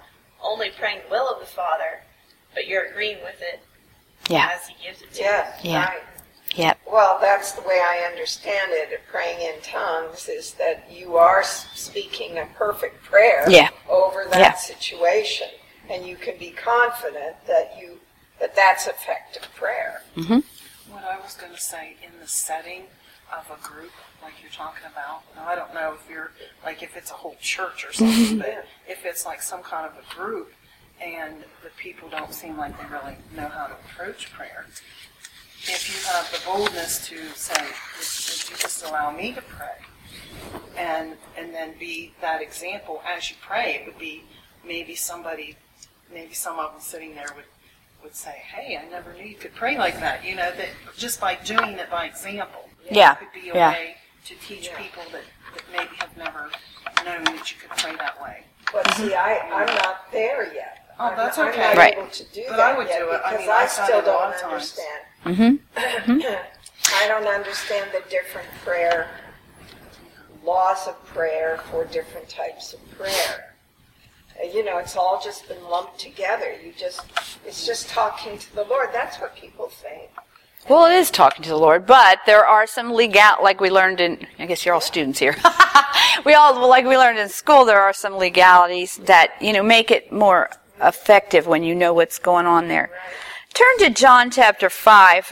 only praying the will of the Father, but you're agreeing with it Yeah. as He gives it to you. Yes, Yeah. right. Yep. Well, that's the way I understand it. Praying in tongues is that you are s- speaking a perfect prayer Yeah. over that Yeah. situation, and you can be confident that you that that's effective prayer. Mm-hmm. What I was going to say, in the setting of a group like you're talking about, now I don't know if you're, like if it's a whole church or something, but if it's like some kind of a group and the people don't seem like they really know how to approach prayer, if you have the boldness to say, would you just allow me to pray? And and then be that example as you pray. It would be maybe somebody, maybe some of them sitting there would, would say, hey, I never knew you could pray like that. You know, that just by doing it by example. Yeah. It could be a Yeah. way to teach people that, that maybe have never known that you could pray that way. But see, I, I'm not there yet. Oh, I'm- that's I'm okay. not Right. able to do But that I would yet do it. I because mean, I I've done still it a lot don't of times. understand. Mm-hmm. I don't understand the different prayer, laws of prayer for different types of prayer. Uh, You know, it's all just been lumped together. You just, it's just talking to the Lord. That's what people think. Well, it is talking to the Lord, but there are some legal, like we learned in, I guess you're all students here. we all, like we learned in school, there are some legalities that, you know, make it more effective when you know what's going on there. Turn to John chapter five.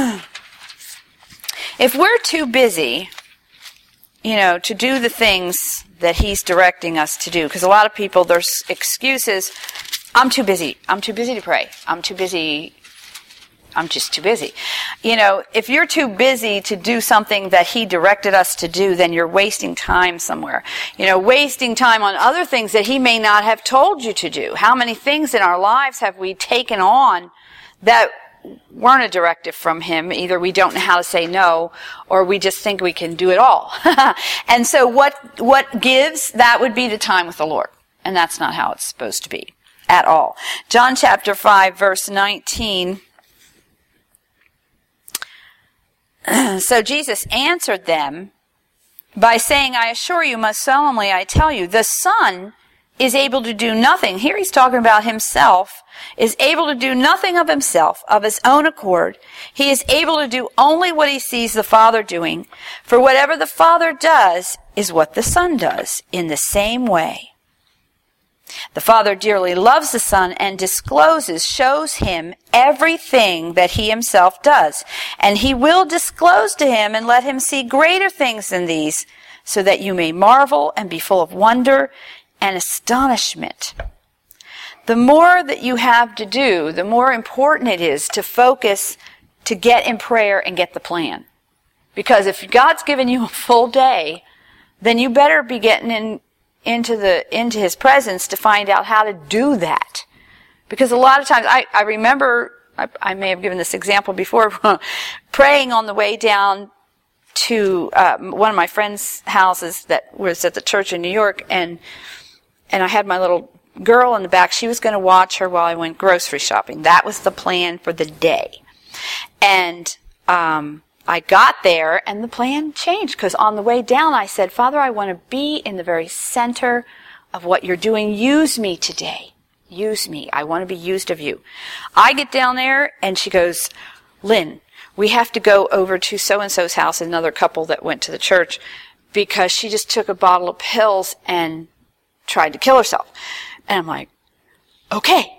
If we're too busy, you know, to do the things that He's directing us to do, because a lot of people, there's excuses, I'm too busy, I'm too busy to pray, I'm too busy, I'm just too busy. You know, if you're too busy to do something that He directed us to do, then you're wasting time somewhere. You know, wasting time on other things that He may not have told you to do. How many things in our lives have we taken on that weren't a directive from Him? Either we don't know how to say no, or we just think we can do it all. And so what, what gives, that would be the time with the Lord. And that's not how it's supposed to be at all. John chapter five, verse nineteen. So Jesus answered them by saying, I assure you, most solemnly I tell you, the Son is able to do nothing. Here He's talking about Himself, is able to do nothing of Himself, of His own accord. He is able to do only what He sees the Father doing. For whatever the Father does is what the Son does, in the same way. The Father dearly loves the Son and discloses, shows Him everything that He Himself does. And He will disclose to Him and let Him see greater things than these, so that you may marvel and be full of wonder and astonishment. The more that you have to do, the more important it is to focus, to get in prayer and get the plan. Because if God's given you a full day, then you better be getting in into the into His presence to find out how to do that. Because a lot of times, I, I remember, I, I may have given this example before, praying on the way down to uh, one of my friend's houses that was at the church in New York, and and I had my little girl in the back. She was going to watch her while I went grocery shopping. That was the plan for the day. And um I got there, and the plan changed, because on the way down I said, Father, I want to be in the very center of what You're doing. Use me today. Use me. I want to be used of You. I get down there, and she goes, Lynn, we have to go over to so-and-so's house, another couple that went to the church, because she just took a bottle of pills and tried to kill herself. And I'm like, okay.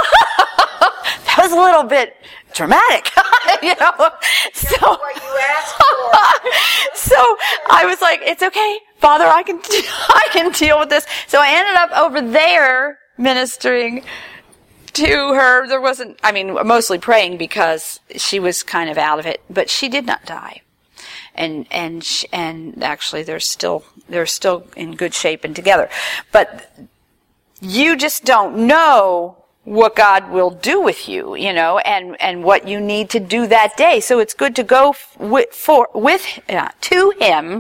That was a little bit dramatic, you know. So, What you asked for. so I was like, it's okay, Father, I can, I can deal with this. So I ended up over there ministering to her. There wasn't, I mean, mostly praying, because she was kind of out of it, but she did not die. And, and, she, and actually they're still, they're still in good shape and together. But you just don't know what God will do with you, you know, and, and what you need to do that day. So it's good to go with, for, with, uh, to Him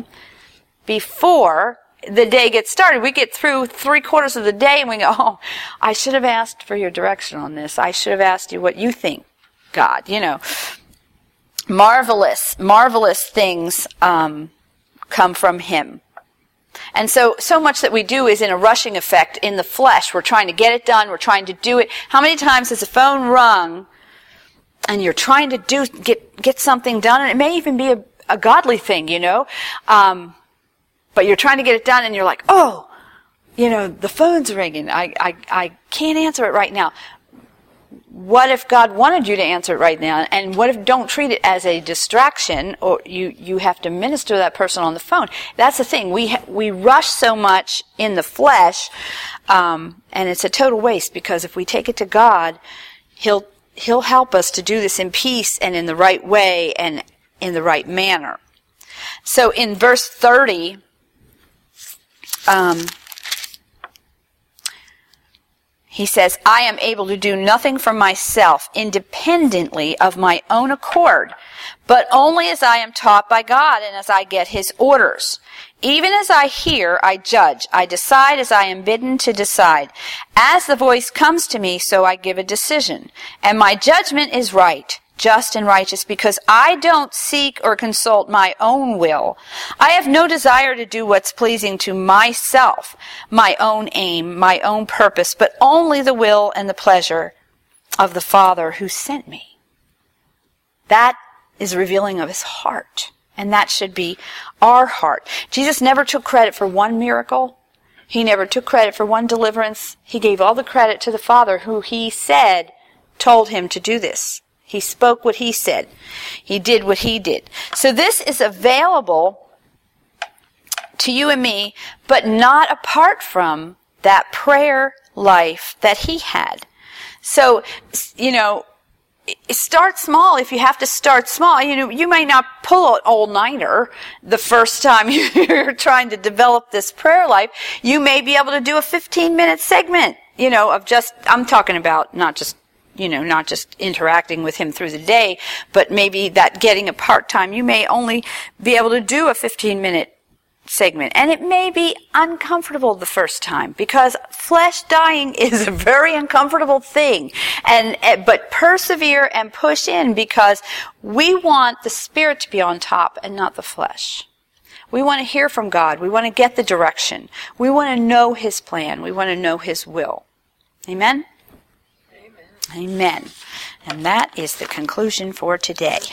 before the day gets started. We get through three quarters of the day and we go, oh, I should have asked for Your direction on this. I should have asked You what You think, God, you know. Marvelous, marvelous things, um, come from Him. And so, so much that we do is in a rushing effect in the flesh. We're trying to get it done. We're trying to do it. How many times has the phone rung and you're trying to do, get, get something done? And it may even be a, a godly thing, you know. Um, but you're trying to get it done and you're like, oh, you know, the phone's ringing. I, I, I can't answer it right now. What if God wanted you to answer it right now? And what if don't treat it as a distraction, or you, you have to minister to that person on the phone? That's the thing. We ha- we rush so much in the flesh, um, and it's a total waste, because if we take it to God, He'll He'll help us to do this in peace and in the right way and in the right manner. So in verse thirty, um, he says, I am able to do nothing for myself independently of my own accord, but only as I am taught by God and as I get His orders. Even as I hear, I judge. I decide as I am bidden to decide. As the voice comes to me, so I give a decision. And my judgment is right, just and righteous, because I don't seek or consult my own will. I have no desire to do what's pleasing to myself, my own aim, my own purpose, but only the will and the pleasure of the Father who sent me. That is revealing of His heart, and that should be our heart. Jesus never took credit for one miracle. He never took credit for one deliverance. He gave all the credit to the Father, who He said told Him to do this. He spoke what He said. He did what He did. So this is available to you and me, but not apart from that prayer life that He had. So, you know, start small if you have to start small. You know, you may not pull an all-nighter the first time you're trying to develop this prayer life. You may be able to do a fifteen-minute segment, you know, of just, I'm talking about not just you know, not just interacting with Him through the day, but maybe that getting a part-time, you may only be able to do a fifteen-minute segment. And it may be uncomfortable the first time, because flesh dying is a very uncomfortable thing. And, but persevere and push in, because we want the Spirit to be on top and not the flesh. We want to hear from God. We want to get the direction. We want to know His plan. We want to know His will. Amen? Amen. And that is the conclusion for today.